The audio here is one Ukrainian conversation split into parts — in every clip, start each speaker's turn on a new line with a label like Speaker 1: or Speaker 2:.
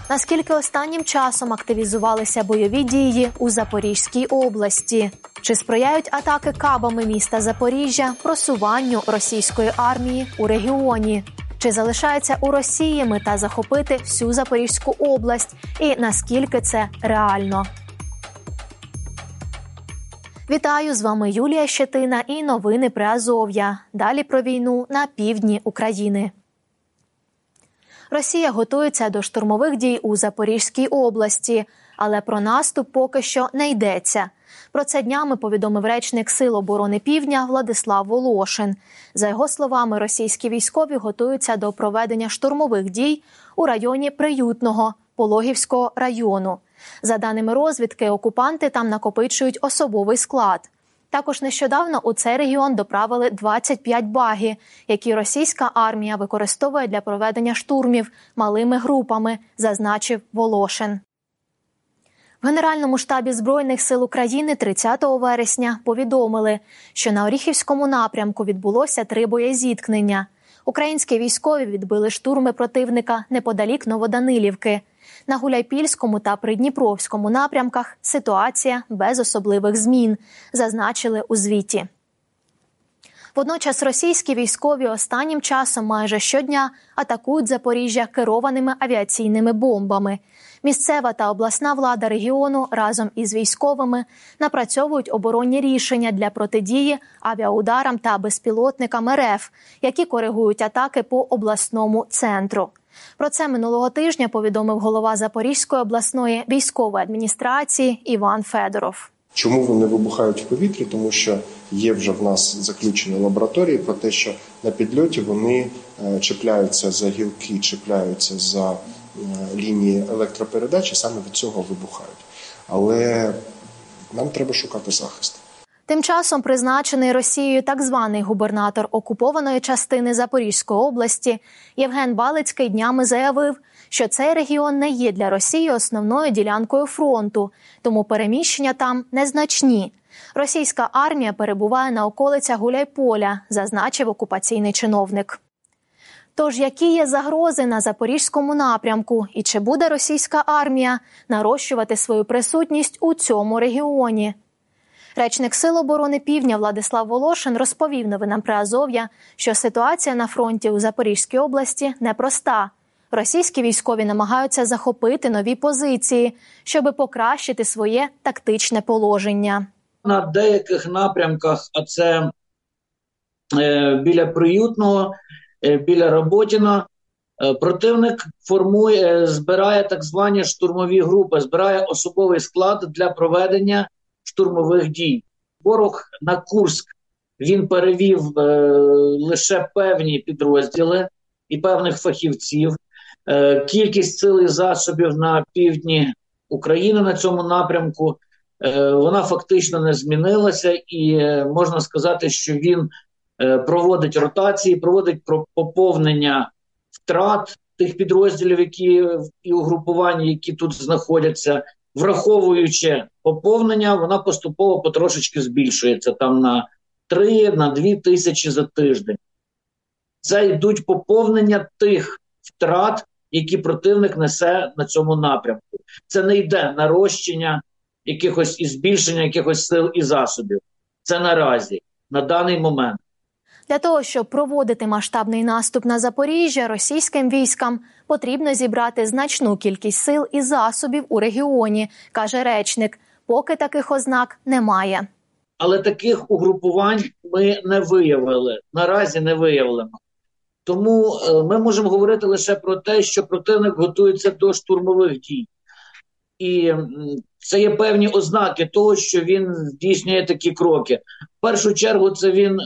Speaker 1: Наскільки останнім часом активізувалися бойові дії у Запорізькій області? Чи сприяють атаки кабами міста Запоріжжя просуванню російської армії у регіоні? Чи залишається у Росії мета захопити всю Запорізьку область? І наскільки це реально? Вітаю, з вами Юлія Щетина і новини Приазов'я. Далі про війну на півдні України. Росія готується до штурмових дій у Запорізькій області, але про наступ поки що не йдеться. Про це днями повідомив речник Сил оборони Півдня Владислав Волошин. За його словами, російські військові готуються до проведення штурмових дій у районі Приютного Пологівського району. За даними розвідки, окупанти там накопичують особовий склад. Також нещодавно у цей регіон доправили 25 багі, які російська армія використовує для проведення штурмів малими групами, зазначив Волошин. В Генеральному штабі Збройних сил України 30 вересня повідомили, що на Оріхівському напрямку відбулося 3 боєзіткнення. Українські військові відбили штурми противника неподалік Новоданилівки. На Гуляйпільському та Придніпровському напрямках ситуація без особливих змін, зазначили у звіті. Водночас російські військові останнім часом майже щодня атакують Запоріжжя керованими авіаційними бомбами. Місцева та обласна влада регіону разом із військовими напрацьовують оборонні рішення для протидії авіаударам та безпілотникам РФ, які коригують атаки по обласному центру. Про це минулого тижня повідомив голова Запорізької обласної військової адміністрації Іван Федоров.
Speaker 2: Чому вони вибухають в повітрі? Тому що є вже в нас заключені лабораторії про те, що на підльоті вони чіпляються за гілки, чіпляються за лінії електропередачі, саме від цього вибухають. Але нам треба шукати захист.
Speaker 1: Тим часом призначений Росією так званий губернатор окупованої частини Запорізької області Євген Балицький днями заявив, що цей регіон не є для Росії основною ділянкою фронту, тому переміщення там незначні. Російська армія перебуває на околицях Гуляйполя, зазначив окупаційний чиновник. Тож, які є загрози на Запорізькому напрямку і чи буде російська армія нарощувати свою присутність у цьому регіоні? Речник Сил оборони Півдня Владислав Волошин розповів новинам Приазов'я, що ситуація на фронті у Запорізькій області непроста. Російські військові намагаються захопити нові позиції, щоби покращити своє тактичне положення.
Speaker 3: На деяких напрямках, а це біля Приютного, біля Роботіна, противник збирає так звані штурмові групи, збирає особовий склад для проведення штурмових дій. Ворог на Курськ, він перевів лише певні підрозділи і певних фахівців. Кількість сил і засобів на півдні України на цьому напрямку, вона фактично не змінилася, і можна сказати, що він проводить ротації, проводить поповнення втрат тих підрозділів, які і угрупувань, які тут знаходяться. Враховуючи поповнення, вона поступово потрошечки збільшується там на 3-2 тисячі за тиждень. Це йдуть поповнення тих втрат, які противник несе на цьому напрямку. Це не йде нарощення якихось і збільшення якихось сил і засобів. Це наразі, на даний момент.
Speaker 1: Для того, щоб проводити масштабний наступ на Запоріжжя, російським військам потрібно зібрати значну кількість сил і засобів у регіоні, каже речник. Поки таких ознак немає.
Speaker 3: Але таких угрупувань ми не виявили, наразі не виявлено. Тому ми можемо говорити лише про те, що противник готується до штурмових дій. І це є певні ознаки того, що він здійснює такі кроки. В першу чергу це він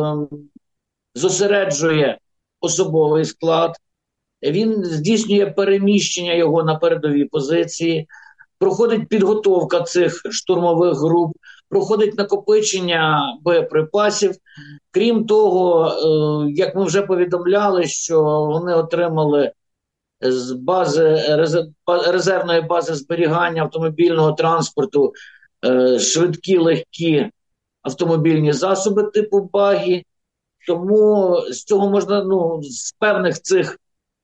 Speaker 3: зосереджує особовий склад, він здійснює переміщення його на передові позиції, проходить підготовка цих штурмових груп, проходить накопичення боєприпасів. Крім того, як ми вже повідомляли, що вони отримали з резервної бази зберігання автомобільного транспорту швидкі, легкі автомобільні засоби типу багі. Тому з цього можна, з певних цих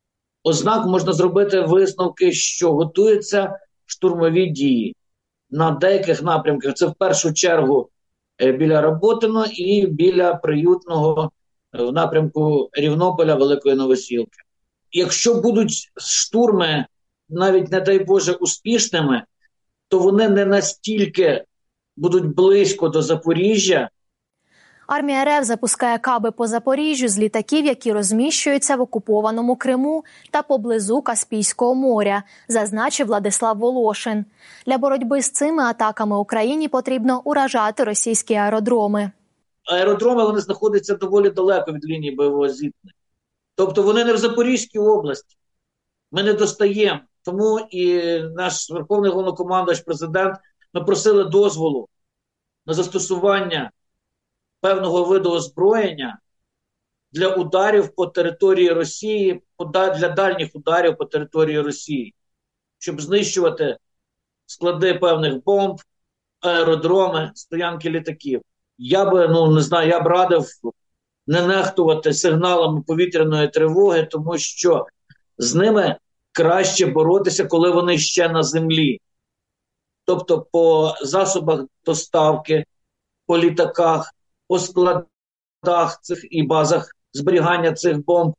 Speaker 3: ознак можна зробити висновки, що готуються штурмові дії на деяких напрямках. Це в першу чергу біля Роботино і біля Приютного в напрямку Рівнополя, Великої Новосілки. Якщо будуть штурми, навіть, не дай Боже, успішними, то вони не настільки будуть близько до Запоріжжя.
Speaker 1: Армія РФ запускає каби по Запоріжжю з літаків, які розміщуються в окупованому Криму та поблизу Каспійського моря, зазначив Владислав Волошин. Для боротьби з цими атаками Україні потрібно уражати російські аеродроми.
Speaker 3: Аеродроми, вони знаходяться доволі далеко від лінії бойового зіткнення. Тобто вони не в Запорізькій області. Ми не достаємо. Тому і наш Верховний Головнокомандувач, президент, ми просили дозволу на застосування певного виду озброєння для ударів по території Росії, для дальніх ударів по території Росії, щоб знищувати склади певних бомб, аеродроми, стоянки літаків. Я б радив не нехтувати сигналами повітряної тривоги, тому що з ними краще боротися, коли вони ще на землі. Тобто по засобах доставки, по літаках, по складах цих і базах зберігання цих бомб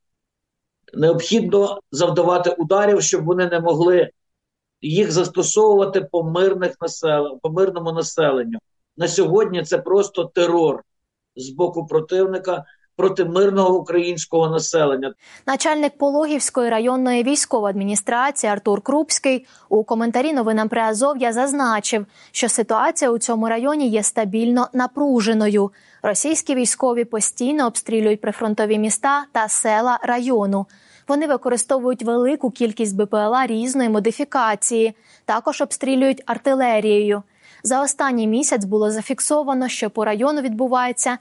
Speaker 3: необхідно завдавати ударів, щоб вони не могли їх застосовувати по мирному населенню. На сьогодні це просто терор з боку противника проти мирного українського населення.
Speaker 1: Начальник Пологівської районної військової адміністрації Артур Крупський у коментарі новинам Приазов'я зазначив, що ситуація у цьому районі є стабільно напруженою. Російські військові постійно обстрілюють прифронтові міста та села району. Вони використовують велику кількість БПЛА різної модифікації, також обстрілюють артилерією. За останній місяць було зафіксовано, що по району відбувається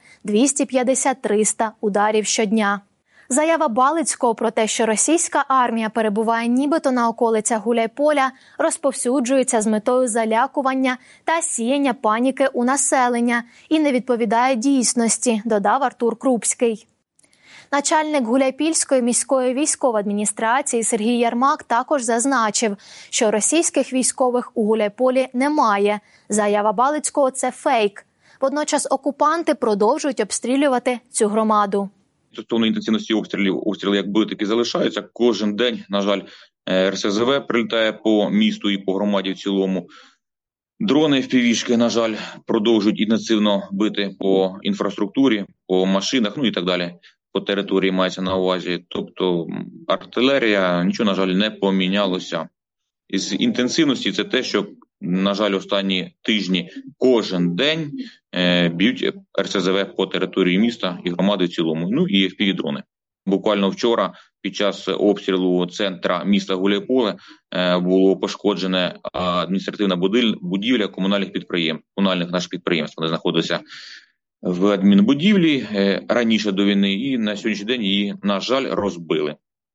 Speaker 1: 250-300 ударів щодня. Заява Балицького про те, що російська армія перебуває нібито на околицях Гуляйполя, розповсюджується з метою залякування та сіяння паніки у населення і не відповідає дійсності, додав Артур Крупський. Начальник Гуляйпільської міської військової адміністрації Сергій Ярмак також зазначив, що російських військових у Гуляйполі немає. Заява Балицького – це фейк. Водночас окупанти продовжують обстрілювати цю громаду.
Speaker 4: Стосовно інтенсивності обстріли як були, так і залишаються. Кожен день, на жаль, РСЗВ прилітає по місту і по громаді в цілому. Дрони FPV-шки, на жаль, продовжують інтенсивно бити по інфраструктурі, по машинах, і так далі. По території мається на увазі. Тобто артилерія, нічого, на жаль, не помінялося. Із інтенсивності це те, що, на жаль, останні тижні кожен день б'ють РСЗВ по території міста і громади в цілому. І FPV-дрони. Буквально вчора під час обстрілу центра міста Гуляйполе було пошкоджене адміністративна будівля комунальних наших підприємств. Вони знаходилися в адмінбудівлі раніше до війни і на сьогоднішній день її, на жаль, розбили.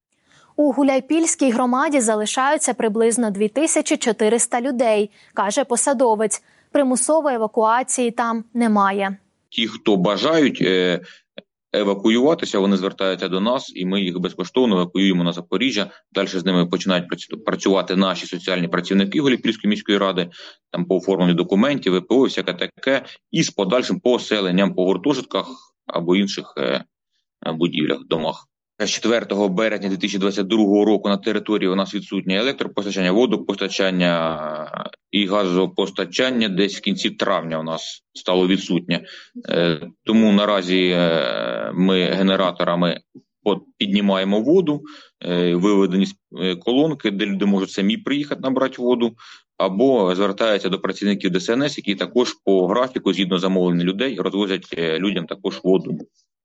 Speaker 1: У Гуляйпільській громаді залишаються приблизно 2400 людей, каже посадовець. Примусової евакуації там немає.
Speaker 4: Ті, хто бажають евакуюватися, вони звертаються до нас, і ми їх безкоштовно евакуюємо на Запоріжжя. Далі з ними починають працювати наші соціальні працівники Гуляйпільської міської ради, там по оформленню документів, ВПО, всяке таке, і з подальшим поселенням по гуртожитках або інших будівлях, домах. З 4 березня 2022 року на території у нас відсутнє електропостачання, водопостачання і газопостачання. Десь в кінці травня у нас стало відсутнє. Тому наразі ми генераторами піднімаємо воду, виведені колонки, де люди можуть самі приїхати набрати воду, або звертаються до працівників ДСНС, які також по графіку, згідно замовлення людей, розвозять людям також воду.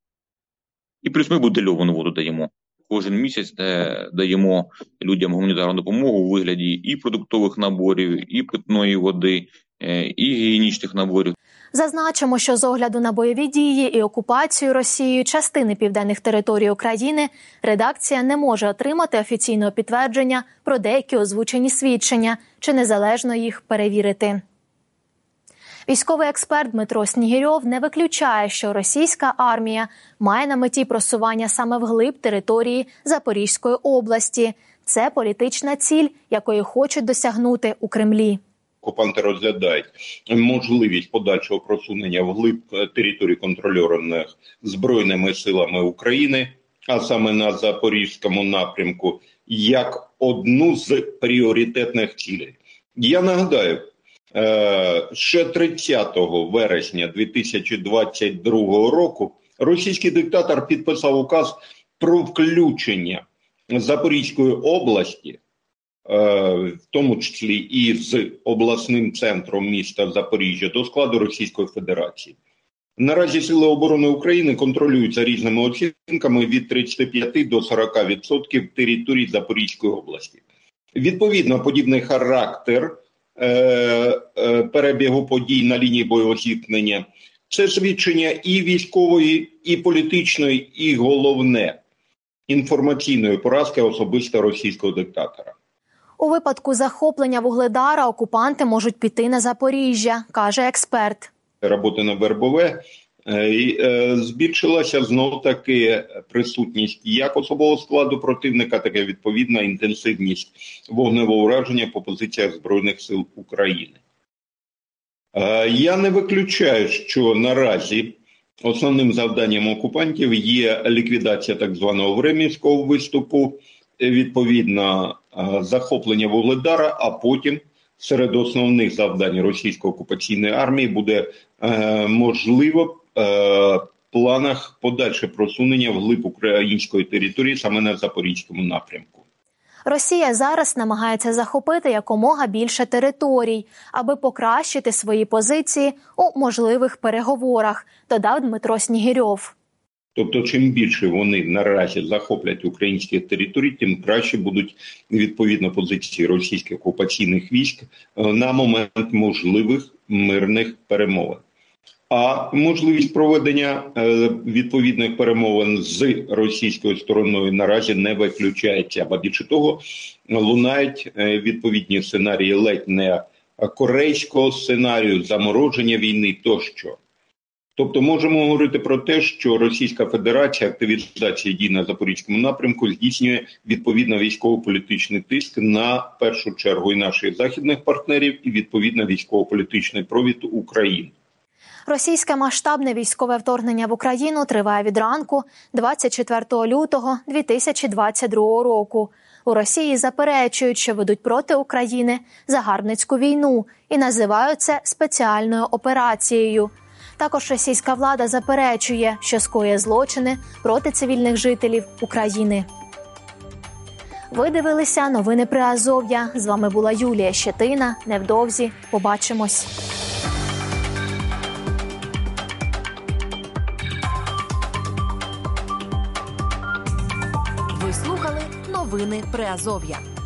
Speaker 4: І плюс ми бутильовану воду даємо. Кожен місяць даємо людям гуманітарну допомогу у вигляді і продуктових наборів, і питної води, і гігієнічних наборів.
Speaker 1: Зазначимо, що з огляду на бойові дії і окупацію Росією частини південних територій України редакція не може отримати офіційного підтвердження про деякі озвучені свідчення чи незалежно їх перевірити. Військовий експерт Дмитро Снігирьов не виключає, що російська армія має на меті просування саме вглиб території Запорізької області. Це політична ціль, якої хочуть досягнути у Кремлі.
Speaker 5: Окупанти розглядають можливість подальшого просунення вглиб території, контрольованих Збройними силами України, а саме на Запорізькому напрямку, як одну з пріоритетних цілей. Я нагадаю, ще 30 вересня 2022 року російський диктатор підписав указ про включення Запорізької області, в тому числі і з обласним центром міста Запоріжжя, до складу Російської Федерації. Наразі Сили оборони України контролюються різними оцінками від 35 до 40% території Запорізької області. Відповідно, подібний характер перебігу подій на лінії бойового зіткнення – це свідчення і військової, і політичної, і головне – інформаційної поразки особисто російського диктатора.
Speaker 1: У випадку захоплення Вугледара окупанти можуть піти на Запоріжжя, каже експерт.
Speaker 5: Роботи на Вербове збільшилася знов-таки присутність як особового складу противника, так і відповідна інтенсивність вогневого ураження по позиціях Збройних сил України. Я не виключаю, що наразі основним завданням окупантів є ліквідація так званого Времівського виступу, відповідно захоплення Вугледара, а потім серед основних завдань російської окупаційної армії буде можливо в планах подальше просунення вглиб української території саме на Запорізькому напрямку.
Speaker 1: Росія зараз намагається захопити якомога більше територій, аби покращити свої позиції у можливих переговорах, додав Дмитро Снігирьов.
Speaker 5: Тобто, чим більше вони наразі захоплять українських територій, тим краще будуть відповідно позиції російських окупаційних військ на момент можливих мирних перемовин. А можливість проведення відповідних перемовин з російською стороною наразі не виключається. А більше того, лунають відповідні сценарії ледь не корейського сценарію, замороження війни тощо. Тобто можемо говорити про те, що Російська Федерація активізації дій на Запорізькому напрямку здійснює відповідно військово-політичний тиск на першу чергу і наших західних партнерів, і відповідно військово-політичний провід України.
Speaker 1: Російське масштабне військове вторгнення в Україну триває від ранку 24 лютого 2022 року. У Росії заперечують, що ведуть проти України загарбницьку війну і називають це спеціальною операцією. Також російська влада заперечує, що скоює злочини проти цивільних жителів України. Ви дивилися новини Приазов'я. З вами була Юлія Щетина. Невдовзі побачимось.
Speaker 6: Ви слухали новини Приазов'я.